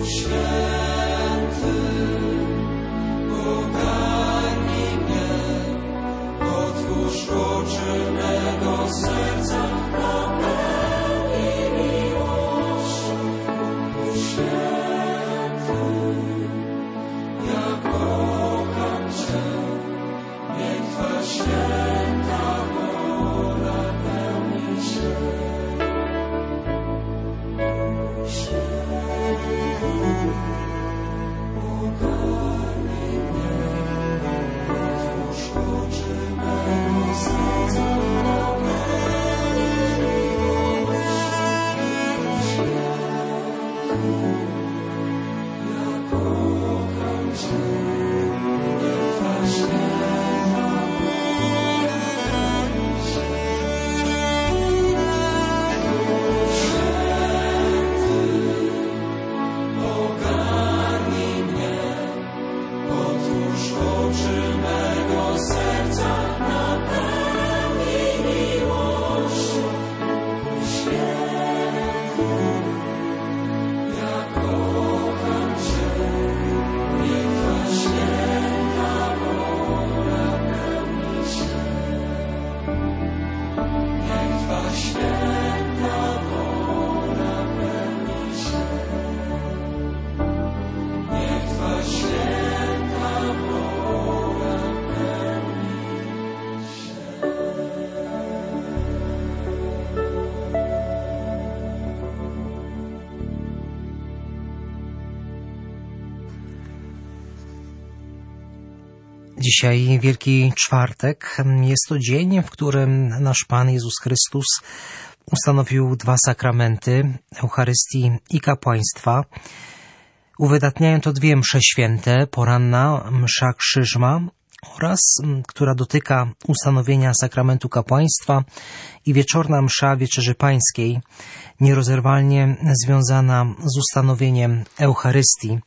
Dzisiaj Wielki Czwartek. Jest to dzień, w którym nasz Pan Jezus Chrystus ustanowił dwa sakramenty, Eucharystii i kapłaństwa. Uwydatniają to dwie msze święte, poranna msza Krzyżma oraz, która dotyka ustanowienia sakramentu kapłaństwa, i wieczorna msza Wieczerzy Pańskiej, nierozerwalnie związana z ustanowieniem Eucharystii.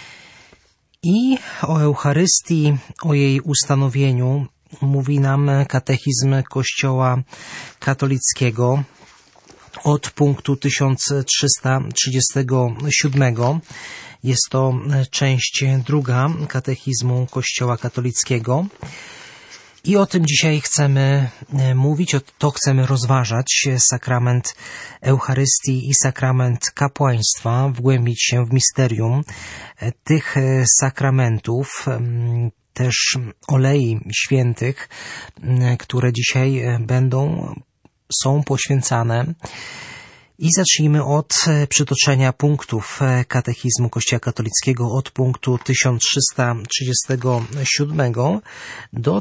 I o Eucharystii, o jej ustanowieniu mówi nam katechizm Kościoła katolickiego od punktu 1337. Jest to część druga katechizmu Kościoła katolickiego. I o tym dzisiaj chcemy mówić, to chcemy rozważać, sakrament Eucharystii i sakrament kapłaństwa, wgłębić się w misterium tych sakramentów, też olei świętych, które dzisiaj są poświęcane. I zacznijmy od przytoczenia punktów katechizmu Kościoła katolickiego od punktu 1337 do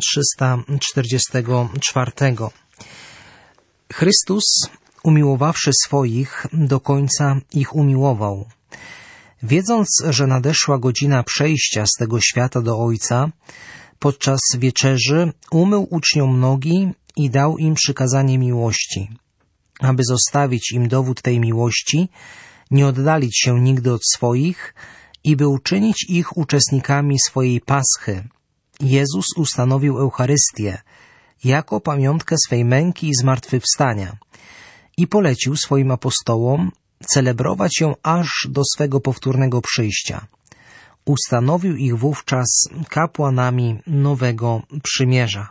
1344. Chrystus, umiłowawszy swoich, do końca ich umiłował. Wiedząc, że nadeszła godzina przejścia z tego świata do Ojca, podczas wieczerzy umył uczniom nogi i dał im przykazanie miłości, aby zostawić im dowód tej miłości, nie oddalić się nigdy od swoich i by uczynić ich uczestnikami swojej Paschy. Jezus ustanowił Eucharystię jako pamiątkę swej męki i zmartwychwstania i polecił swoim apostołom celebrować ją aż do swego powtórnego przyjścia. Ustanowił ich wówczas kapłanami nowego przymierza.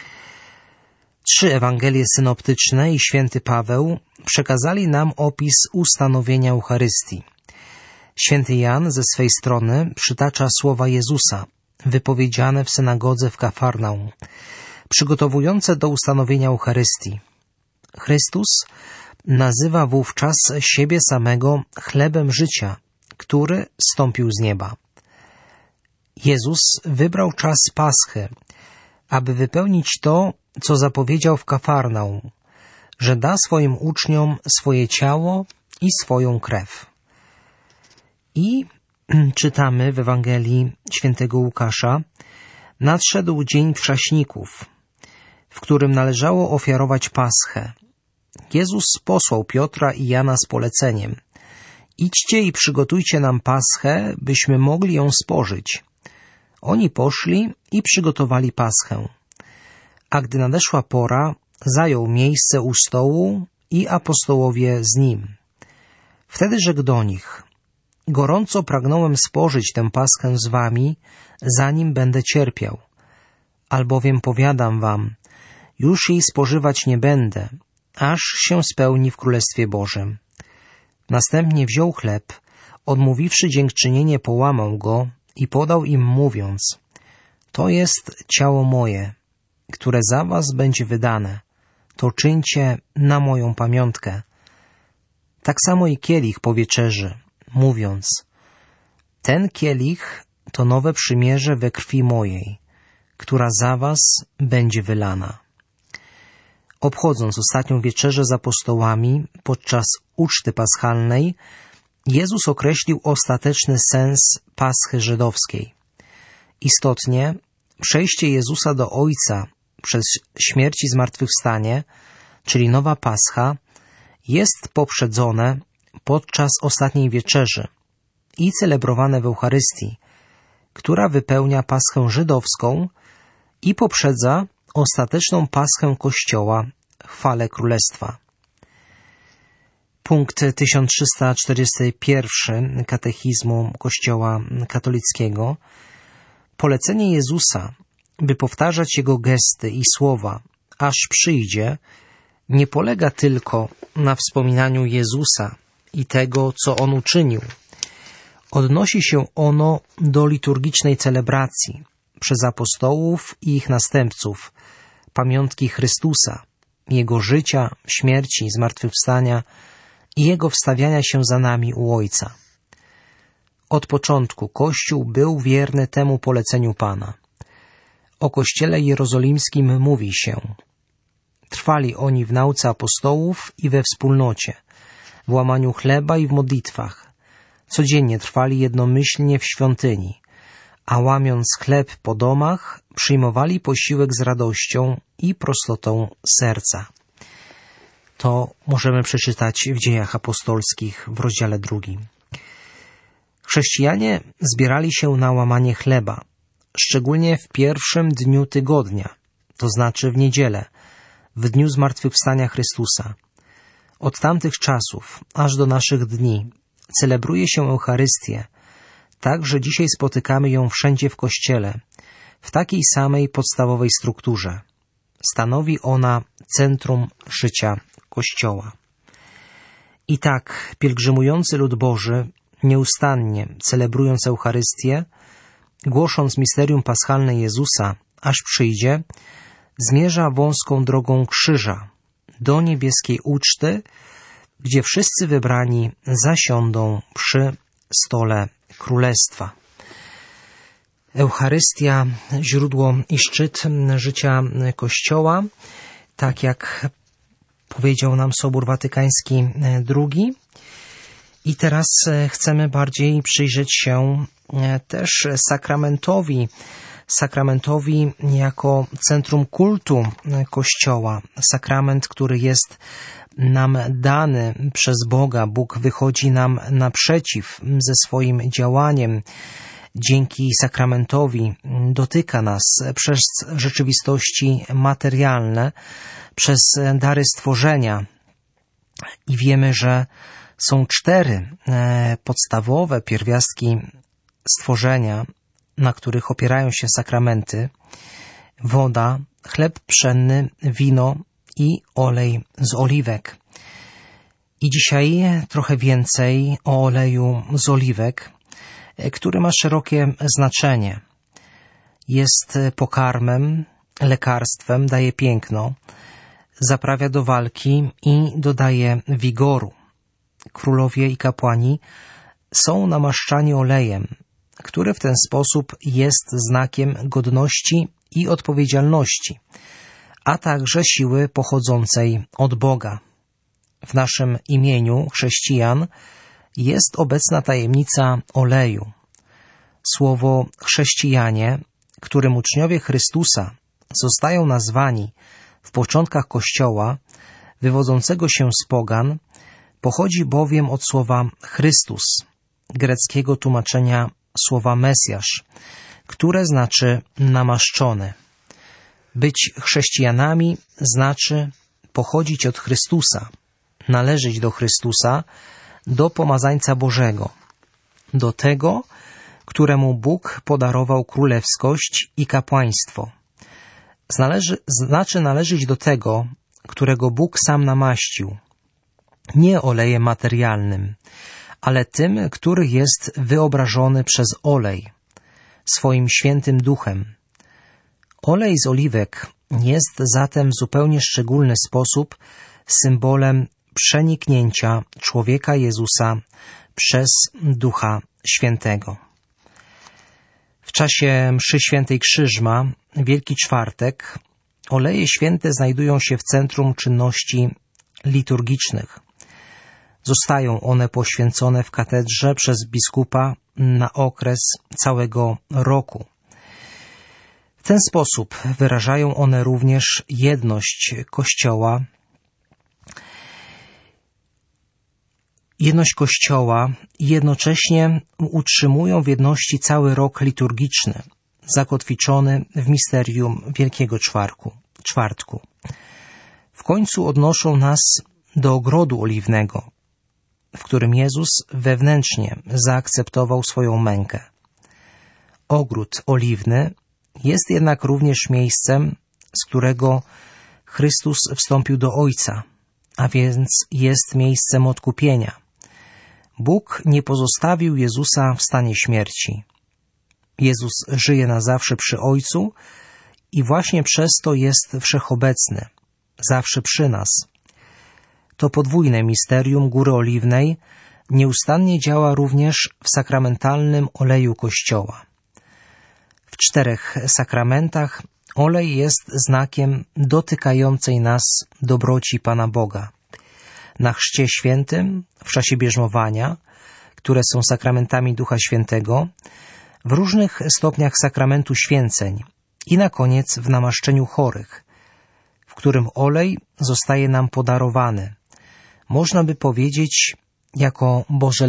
3 Ewangelie synoptyczne i święty Paweł przekazali nam opis ustanowienia Eucharystii. Święty Jan ze swej strony przytacza słowa Jezusa, wypowiedziane w synagodze w Kafarnaum, przygotowujące do ustanowienia Eucharystii. Chrystus nazywa wówczas siebie samego chlebem życia, który zstąpił z nieba. Jezus wybrał czas Paschy, aby wypełnić to, co zapowiedział w Kafarnaum, że da swoim uczniom swoje ciało i swoją krew. I czytamy w Ewangelii świętego Łukasza: nadszedł dzień Wrzaśników, w którym należało ofiarować Paschę. Jezus posłał Piotra i Jana z poleceniem: idźcie i przygotujcie nam Paschę, byśmy mogli ją spożyć. Oni poszli i przygotowali Paschę. A gdy nadeszła pora, zajął miejsce u stołu i apostołowie z nim. Wtedy rzekł do nich: gorąco pragnąłem spożyć tę paschę z wami, zanim będę cierpiał. Albowiem powiadam wam, już jej spożywać nie będę, aż się spełni w Królestwie Bożym. Następnie wziął chleb, odmówiwszy dziękczynienie, połamał go i podał im, mówiąc: to jest ciało moje, które za was będzie wydane. To czyńcie na moją pamiątkę. Tak samo i kielich po wieczerzy, mówiąc: ten kielich to nowe przymierze we krwi mojej, która za was będzie wylana. Obchodząc ostatnią wieczerzę z apostołami podczas uczty paschalnej, Jezus określił ostateczny sens paschy żydowskiej. Istotnie, przejście Jezusa do Ojca przez śmierć i zmartwychwstanie, czyli nowa pascha, jest poprzedzone podczas ostatniej wieczerzy i celebrowane w Eucharystii, która wypełnia paschę żydowską i poprzedza ostateczną paschę Kościoła w chwale Królestwa. Punkt 1341 Katechizmu Kościoła katolickiego. Polecenie Jezusa, by powtarzać Jego gesty i słowa, aż przyjdzie, nie polega tylko na wspominaniu Jezusa i tego, co On uczynił. Odnosi się ono do liturgicznej celebracji przez apostołów i ich następców, pamiątki Chrystusa, Jego życia, śmierci, zmartwychwstania i Jego wstawiania się za nami u Ojca. Od początku Kościół był wierny temu poleceniu Pana. O Kościele Jerozolimskim mówi się: trwali oni w nauce apostołów i we wspólnocie, w łamaniu chleba i w modlitwach. Codziennie trwali jednomyślnie w świątyni, a łamiąc chleb po domach, przyjmowali posiłek z radością i prostotą serca. To możemy przeczytać w Dziejach Apostolskich w rozdziale 2. Chrześcijanie zbierali się na łamanie chleba, szczególnie w pierwszym dniu tygodnia, to znaczy w niedzielę, w dniu zmartwychwstania Chrystusa. Od tamtych czasów aż do naszych dni celebruje się Eucharystię, tak że dzisiaj spotykamy ją wszędzie w Kościele, w takiej samej podstawowej strukturze. Stanowi ona centrum życia Kościoła. I tak pielgrzymujący lud Boży, nieustannie celebrując Eucharystię, głosząc misterium paschalne Jezusa, aż przyjdzie, zmierza wąską drogą krzyża do niebieskiej uczty, gdzie wszyscy wybrani zasiądą przy stole Królestwa. Eucharystia, źródło i szczyt życia Kościoła, tak jak powiedział nam Sobór Watykański II. I teraz chcemy bardziej przyjrzeć się też sakramentowi jako centrum kultu Kościoła. Sakrament, który jest nam dany przez Boga. Bóg wychodzi nam naprzeciw ze swoim działaniem. Dzięki sakramentowi dotyka nas przez rzeczywistości materialne, przez dary stworzenia. I wiemy, że są 4 podstawowe pierwiastki stworzenia, na których opierają się sakramenty: woda, chleb pszenny, wino i olej z oliwek. I dzisiaj trochę więcej o oleju z oliwek, który ma szerokie znaczenie. Jest pokarmem, lekarstwem, daje piękno, zaprawia do walki i dodaje wigoru. Królowie i kapłani są namaszczani olejem, który w ten sposób jest znakiem godności i odpowiedzialności, a także siły pochodzącej od Boga. W naszym imieniu, chrześcijan, jest obecna tajemnica oleju. Słowo chrześcijanie, którym uczniowie Chrystusa zostają nazwani w początkach Kościoła, wywodzącego się z pogan, pochodzi bowiem od słowa Chrystus, greckiego tłumaczenia słowa Mesjasz, które znaczy namaszczony. Być chrześcijanami znaczy pochodzić od Chrystusa, należeć do Chrystusa, do Pomazańca Bożego. do tego, któremu Bóg podarował królewskość i kapłaństwo. Znaczy należeć do tego, którego Bóg sam namaścił, nie olejem materialnym, ale tym, który jest wyobrażony przez olej, swoim świętym duchem. Olej z oliwek jest zatem w zupełnie szczególny sposób symbolem przeniknięcia człowieka Jezusa przez Ducha Świętego. W czasie mszy świętej Krzyżma, Wielki Czwartek, oleje święte znajdują się w centrum czynności liturgicznych. Zostają one poświęcone w katedrze przez biskupa na okres całego roku. W ten sposób wyrażają one również jedność Kościoła i jednocześnie utrzymują w jedności cały rok liturgiczny, zakotwiczony w misterium Wielkiego Czwartku. W końcu odnoszą nas do ogrodu oliwnego, w którym Jezus wewnętrznie zaakceptował swoją mękę. Ogród oliwny jest jednak również miejscem, z którego Chrystus wstąpił do Ojca, a więc jest miejscem odkupienia. Bóg nie pozostawił Jezusa w stanie śmierci. Jezus żyje na zawsze przy Ojcu i właśnie przez to jest wszechobecny, zawsze przy nas. To podwójne misterium Góry Oliwnej nieustannie działa również w sakramentalnym oleju Kościoła. W 4 sakramentach olej jest znakiem dotykającej nas dobroci Pana Boga. Na chrzcie świętym, w czasie bierzmowania, które są sakramentami Ducha Świętego, w różnych stopniach sakramentu święceń i na koniec w namaszczeniu chorych, w którym olej zostaje nam podarowany. Można by powiedzieć jako Boże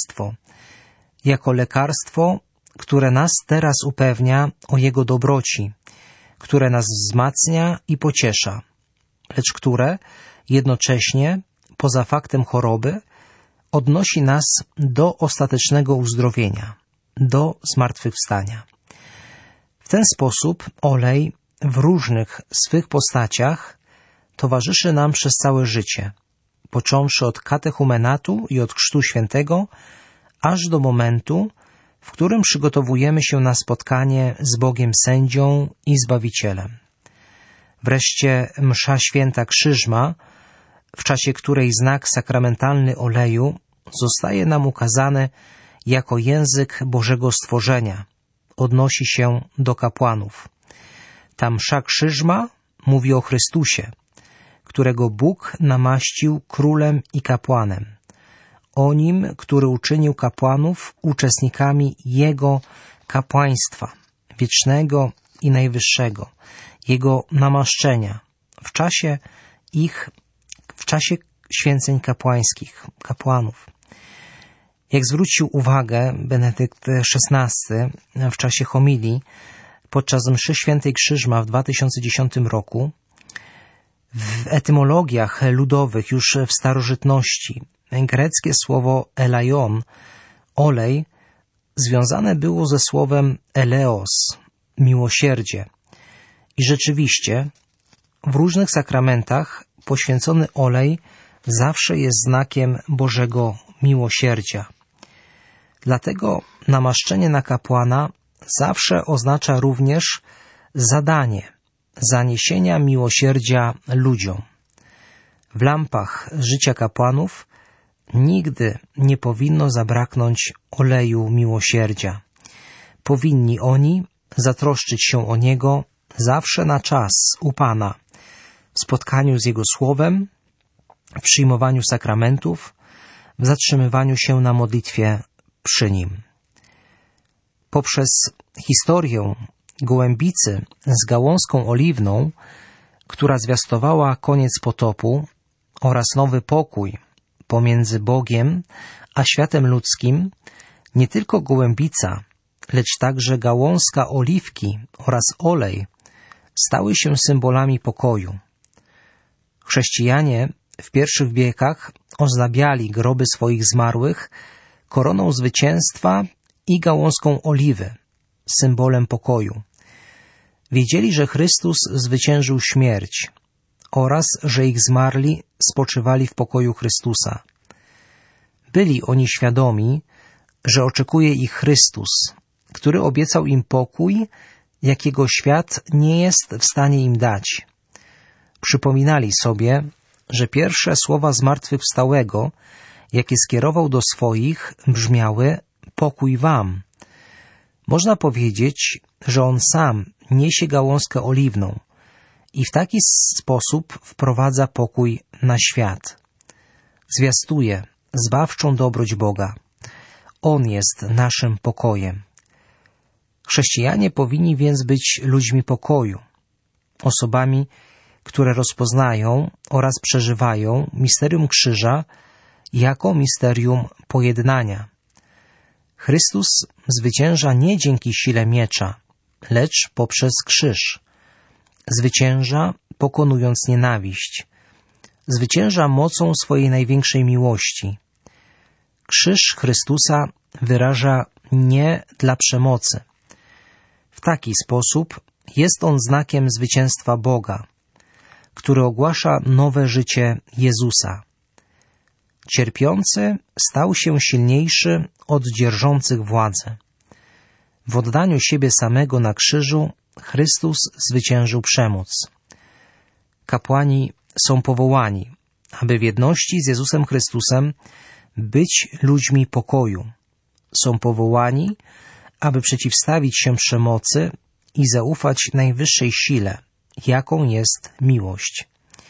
lekarstwo, które nas teraz upewnia o Jego dobroci, które nas wzmacnia i pociesza, lecz które jednocześnie, poza faktem choroby, odnosi nas do ostatecznego uzdrowienia, do zmartwychwstania. W ten sposób olej w różnych swych postaciach towarzyszy nam przez całe życie, począwszy od katechumenatu i od Chrztu Świętego, aż do momentu, w którym przygotowujemy się na spotkanie z Bogiem Sędzią i Zbawicielem. Wreszcie msza święta Krzyżma, w czasie której znak sakramentalny oleju zostaje nam ukazany jako język Bożego stworzenia, odnosi się do kapłanów. Ta msza Krzyżma mówi o Chrystusie, którego Bóg namaścił królem i kapłanem. O Nim, który uczynił kapłanów uczestnikami Jego kapłaństwa, wiecznego i najwyższego, Jego namaszczenia, w czasie święceń kapłańskich, kapłanów. Jak zwrócił uwagę Benedykt XVI w czasie homilii podczas mszy świętej Krzyżma w 2010 roku, w etymologiach ludowych już w starożytności greckie słowo elaion, olej, związane było ze słowem eleos, miłosierdzie. I rzeczywiście w różnych sakramentach poświęcony olej zawsze jest znakiem Bożego miłosierdzia. Dlatego namaszczenie na kapłana zawsze oznacza również zadanie zaniesienia miłosierdzia ludziom. W lampach życia kapłanów nigdy nie powinno zabraknąć oleju miłosierdzia. Powinni oni zatroszczyć się o niego zawsze na czas u Pana, w spotkaniu z Jego Słowem, w przyjmowaniu sakramentów, w zatrzymywaniu się na modlitwie przy Nim. Poprzez historię gołębicy z gałązką oliwną, która zwiastowała koniec potopu oraz nowy pokój pomiędzy Bogiem a światem ludzkim, nie tylko gołębica, lecz także gałązka oliwki oraz olej stały się symbolami pokoju. Chrześcijanie w pierwszych wiekach ozdabiali groby swoich zmarłych koroną zwycięstwa i gałązką oliwy, symbolem pokoju. Wiedzieli, że Chrystus zwyciężył śmierć oraz, że ich zmarli spoczywali w pokoju Chrystusa. Byli oni świadomi, że oczekuje ich Chrystus, który obiecał im pokój, jakiego świat nie jest w stanie im dać. Przypominali sobie, że pierwsze słowa zmartwychwstałego, jakie skierował do swoich, brzmiały: pokój wam. Można powiedzieć, że on sam niesie gałązkę oliwną i w taki sposób wprowadza pokój na świat. Zwiastuje zbawczą dobroć Boga. On jest naszym pokojem. Chrześcijanie powinni więc być ludźmi pokoju, osobami, które rozpoznają oraz przeżywają misterium krzyża jako misterium pojednania. Chrystus zwycięża nie dzięki sile miecza, lecz poprzez krzyż. Zwycięża, pokonując nienawiść. Zwycięża mocą swojej największej miłości. Krzyż Chrystusa wyraża nie dla przemocy. W taki sposób jest on znakiem zwycięstwa Boga, który ogłasza nowe życie Jezusa. Cierpiący stał się silniejszy od dzierżących władzę. W oddaniu siebie samego na krzyżu Chrystus zwyciężył przemoc. Kapłani są powołani, aby w jedności z Jezusem Chrystusem być ludźmi pokoju. Są powołani, aby przeciwstawić się przemocy i zaufać najwyższej sile, jaką jest miłość.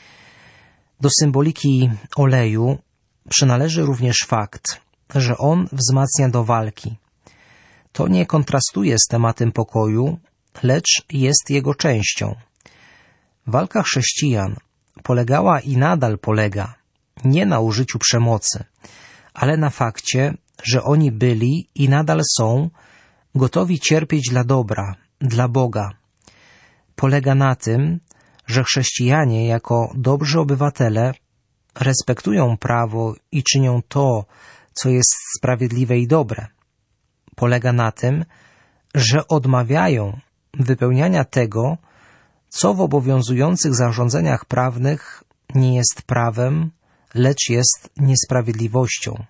Do symboliki oleju przynależy również fakt, że on wzmacnia do walki. To nie kontrastuje z tematem pokoju, lecz jest jego częścią. Walka chrześcijan polegała i nadal polega nie na użyciu przemocy, ale na fakcie, że oni byli i nadal są gotowi cierpieć dla dobra, dla Boga. Polega na tym, że chrześcijanie jako dobrzy obywatele respektują prawo i czynią to, co jest sprawiedliwe i dobre. Polega na tym, że odmawiają wypełniania tego, co w obowiązujących zarządzeniach prawnych nie jest prawem, lecz jest niesprawiedliwością.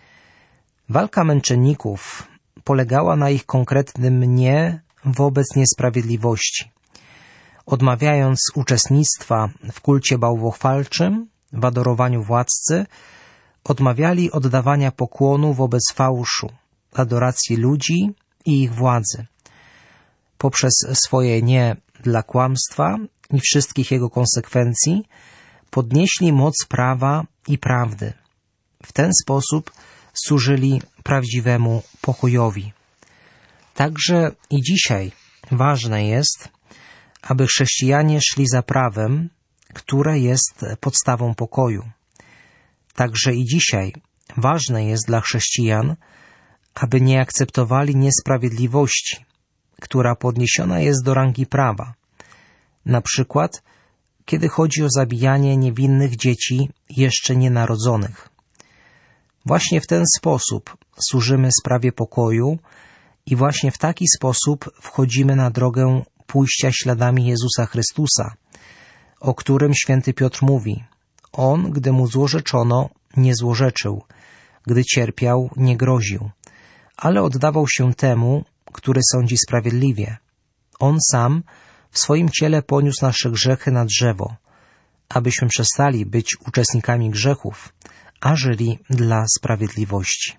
Walka męczenników polegała na ich konkretnym nie wobec niesprawiedliwości. Odmawiając uczestnictwa w kulcie bałwochwalczym, w adorowaniu władcy, odmawiali oddawania pokłonu wobec fałszu, adoracji ludzi i ich władzy. Poprzez swoje nie dla kłamstwa i wszystkich jego konsekwencji podnieśli moc prawa i prawdy. W ten sposób służyli prawdziwemu pokojowi. Także i dzisiaj ważne jest, aby chrześcijanie szli za prawem, które jest podstawą pokoju. Także i dzisiaj ważne jest dla chrześcijan, aby nie akceptowali niesprawiedliwości, która podniesiona jest do rangi prawa. Na przykład, kiedy chodzi o zabijanie niewinnych dzieci jeszcze nienarodzonych. Właśnie w ten sposób służymy sprawie pokoju i właśnie w taki sposób wchodzimy na drogę pójścia śladami Jezusa Chrystusa, o którym święty Piotr mówi: On, gdy mu złorzeczono, nie złorzeczył, gdy cierpiał, nie groził, ale oddawał się temu, który sądzi sprawiedliwie. On sam w swoim ciele poniósł nasze grzechy na drzewo, abyśmy przestali być uczestnikami grzechów, a żyli dla sprawiedliwości.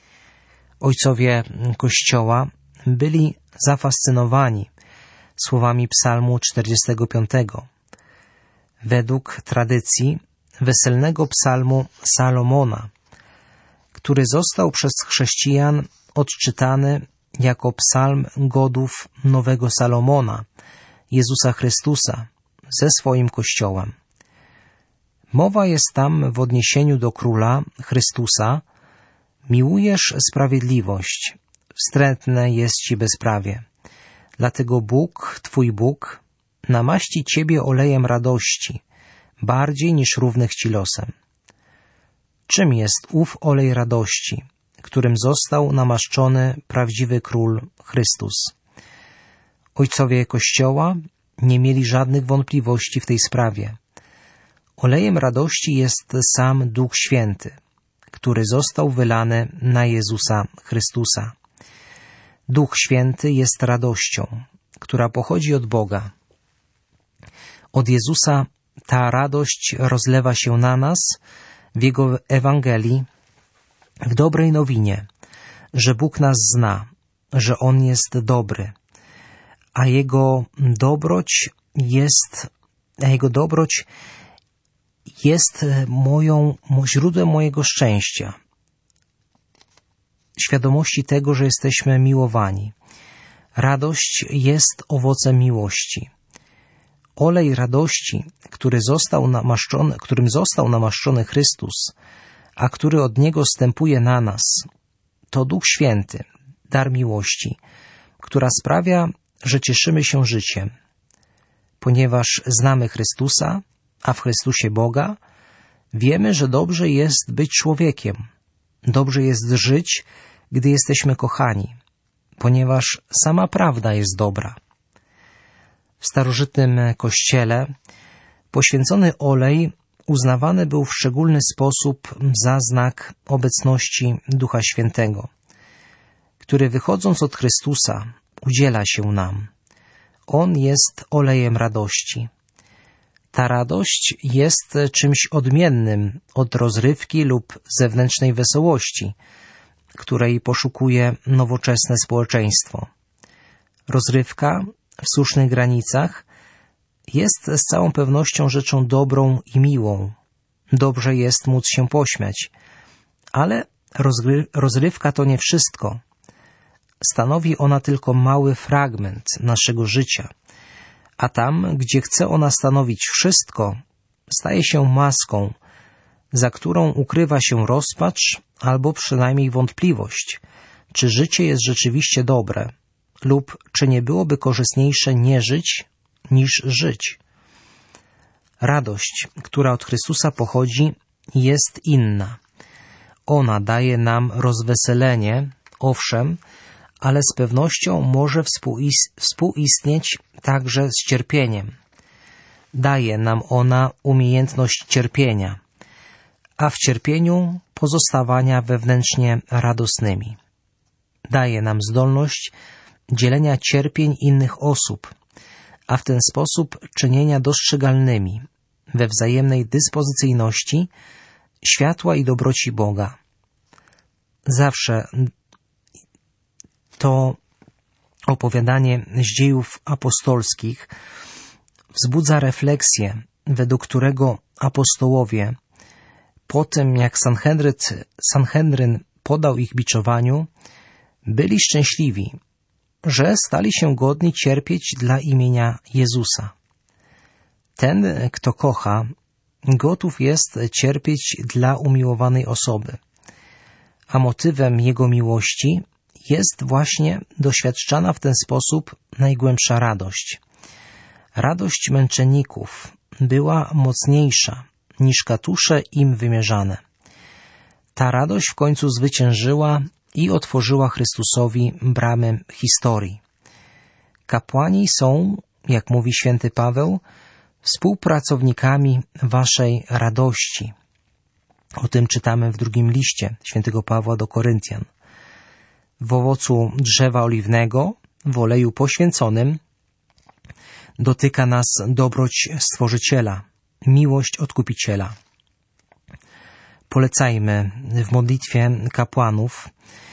Ojcowie Kościoła byli zafascynowani słowami psalmu 45. Według tradycji weselnego psalmu Salomona, który został przez chrześcijan odczytany jako psalm godów nowego Salomona, Jezusa Chrystusa, ze swoim Kościołem. Mowa jest tam w odniesieniu do Króla Chrystusa: miłujesz sprawiedliwość, wstrętne jest Ci bezprawie. Dlatego Bóg, Twój Bóg, namaści Ciebie olejem radości, bardziej niż równych Ci losem. Czym jest ów olej radości, którym został namaszczony prawdziwy Król Chrystus. Ojcowie Kościoła nie mieli żadnych wątpliwości w tej sprawie. Olejem radości jest sam Duch Święty, który został wylany na Jezusa Chrystusa. Duch Święty jest radością, która pochodzi od Boga. Od Jezusa ta radość rozlewa się na nas w Jego Ewangelii, w dobrej nowinie, że Bóg nas zna, że On jest dobry, a Jego dobroć jest źródłem mojego szczęścia, świadomości tego, że jesteśmy miłowani. Radość jest owocem miłości. Olej radości, którym został namaszczony Chrystus, a który od Niego stępuje na nas, to Duch Święty, dar miłości, która sprawia, że cieszymy się życiem. Ponieważ znamy Chrystusa, a w Chrystusie Boga, wiemy, że dobrze jest być człowiekiem. Dobrze jest żyć, gdy jesteśmy kochani, ponieważ sama prawda jest dobra. W starożytnym Kościele poświęcony olej uznawany był w szczególny sposób za znak obecności Ducha Świętego, który wychodząc od Chrystusa udziela się nam. On jest olejem radości. Ta radość jest czymś odmiennym od rozrywki lub zewnętrznej wesołości, której poszukuje nowoczesne społeczeństwo. Rozrywka w słusznych granicach jest z całą pewnością rzeczą dobrą i miłą. Dobrze jest móc się pośmiać, ale rozrywka to nie wszystko. Stanowi ona tylko mały fragment naszego życia, a tam, gdzie chce ona stanowić wszystko, staje się maską, za którą ukrywa się rozpacz albo przynajmniej wątpliwość, czy życie jest rzeczywiście dobre lub czy nie byłoby korzystniejsze nie żyć niż żyć. Radość, która od Chrystusa pochodzi, jest inna. Ona daje nam rozweselenie, owszem, ale z pewnością może współistnieć także z cierpieniem. Daje nam ona umiejętność cierpienia, a w cierpieniu pozostawania wewnętrznie radosnymi. Daje nam zdolność dzielenia cierpień innych osób, a w ten sposób czynienia dostrzegalnymi we wzajemnej dyspozycyjności światła i dobroci Boga. Zawsze to opowiadanie z dziejów apostolskich wzbudza refleksję, według którego apostołowie, po tym jak Sanhedryn podał ich biczowaniu, byli szczęśliwi, że stali się godni cierpieć dla imienia Jezusa. Ten, kto kocha, gotów jest cierpieć dla umiłowanej osoby, a motywem jego miłości jest właśnie doświadczana w ten sposób najgłębsza radość. Radość męczenników była mocniejsza niż katusze im wymierzane. Ta radość w końcu zwyciężyła i otworzyła Chrystusowi bramy historii. Kapłani są, jak mówi święty Paweł, współpracownikami waszej radości. O tym czytamy w drugim liście świętego Pawła do Koryntian. W owocu drzewa oliwnego, w oleju poświęconym, dotyka nas dobroć Stworzyciela, miłość Odkupiciela. Polecajmy w modlitwie kapłanów,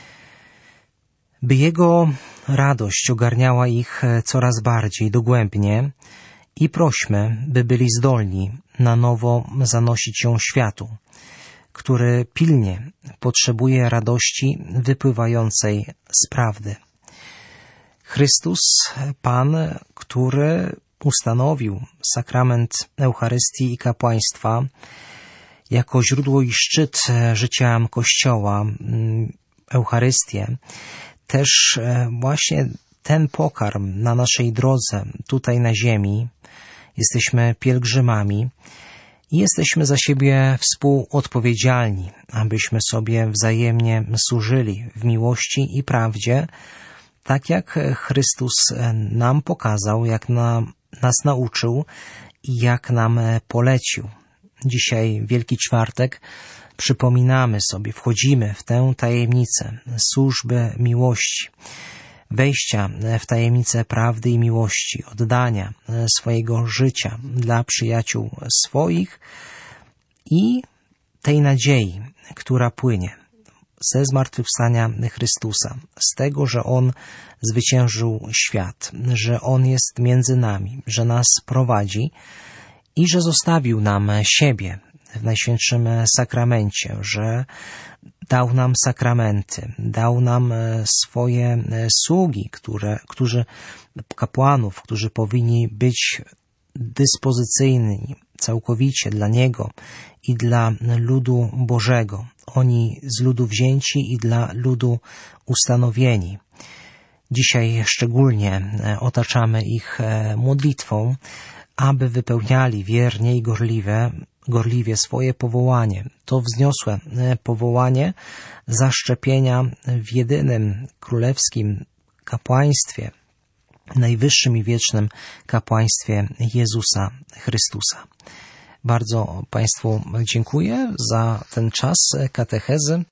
by Jego radość ogarniała ich coraz bardziej dogłębnie i prośmy, by byli zdolni na nowo zanosić ją światu, który pilnie potrzebuje radości wypływającej z prawdy. Chrystus, Pan, który ustanowił sakrament Eucharystii i kapłaństwa jako źródło i szczyt życia Kościoła, Eucharystię, też właśnie ten pokarm na naszej drodze tutaj na ziemi, jesteśmy pielgrzymami, I jesteśmy za siebie współodpowiedzialni, abyśmy sobie wzajemnie służyli w miłości i prawdzie, tak jak Chrystus nam pokazał, jak nas nauczył i jak nam polecił. Dzisiaj, Wielki Czwartek, przypominamy sobie, wchodzimy w tę tajemnicę służby miłości, wejścia w tajemnicę prawdy i miłości, oddania swojego życia dla przyjaciół swoich i tej nadziei, która płynie ze zmartwychwstania Chrystusa, z tego, że On zwyciężył świat, że On jest między nami, że nas prowadzi i że zostawił nam siebie w Najświętszym Sakramencie, że dał nam sakramenty, dał nam swoje sługi, kapłanów, którzy powinni być dyspozycyjni całkowicie dla Niego i dla ludu Bożego. Oni z ludu wzięci i dla ludu ustanowieni. Dzisiaj szczególnie otaczamy ich modlitwą, aby wypełniali wiernie i gorliwie swoje powołanie. To wzniosłe powołanie zaszczepienia w jedynym królewskim kapłaństwie, najwyższym i wiecznym kapłaństwie Jezusa Chrystusa. Bardzo Państwu dziękuję za ten czas katechezy.